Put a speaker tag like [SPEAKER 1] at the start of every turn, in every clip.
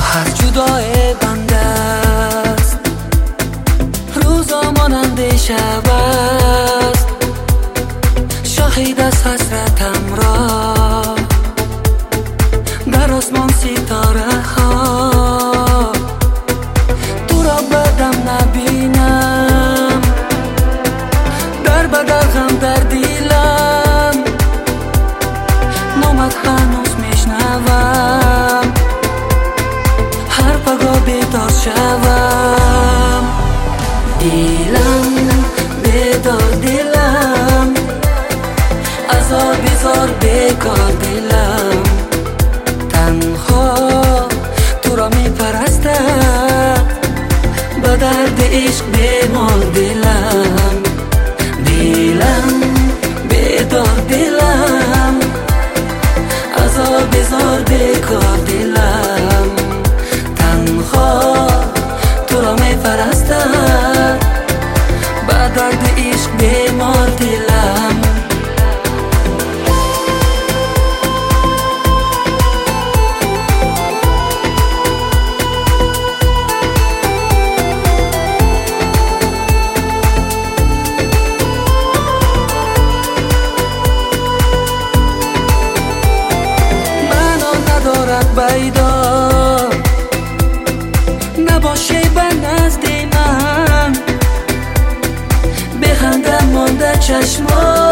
[SPEAKER 1] از جدای بنده است، روزا مانند شب است. شاهد از حسرتم را در آسمان ستاره ها، تو را بدم نبینم، در بدر غم در دیلم، نامت هنوز میشنوم، هر پگاه بیدار شوم. دیلم بیدار دیلم، عذاب بیزار بیکار دیلم، تنها تو را می پرستد، با درد عشق بیمار دیلم. دیلم بیدار دیلم، عذاب بیزار بیکار دیلم، تنها تو را می پرستد، با درد عشق بیمار دیلم. بیدار نباشی به نزد من، بخندم مانده چشما،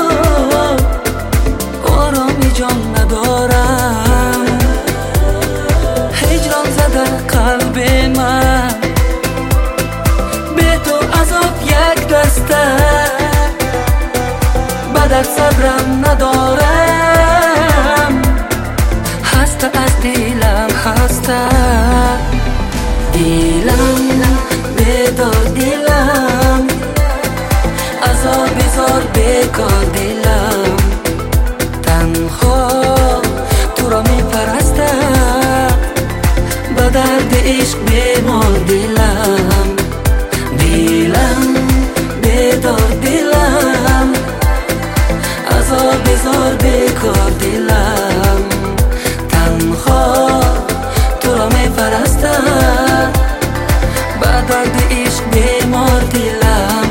[SPEAKER 1] آرامی جان ندارم، هجران زده قلب من، به تو عذاب یک دسته، بدک صبرم ندارم، از دیلم هسته. دیلم بیدار دیلم، عذاب بیزار بیکار دیلم، تنها تو را می پرسته، با درد عشق بیمار دیلم. دیلم بیدار دیلم، عذاب بیزار بیکار دیلم، تو را می پرستم، با درد عشق بیمار دیلم.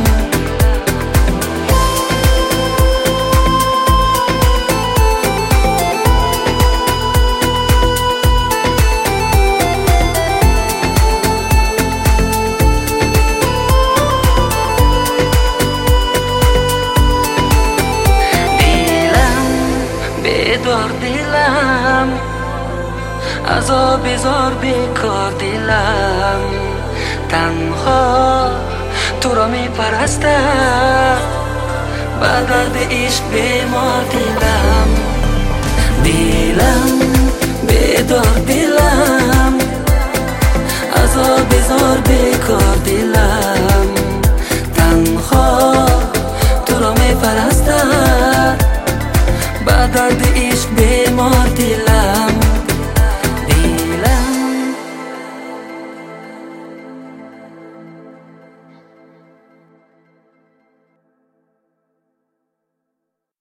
[SPEAKER 1] دیلم بیدار دیلم، عذاب بیزار بیکار دیلم، تنها تو را می پرستم، با درد عشق بیمار دیلم. دیلم بیدار دیلم، عذاب بیزار بیکار دیلم، تنها تو را می پرستم، با درد عشق بیمار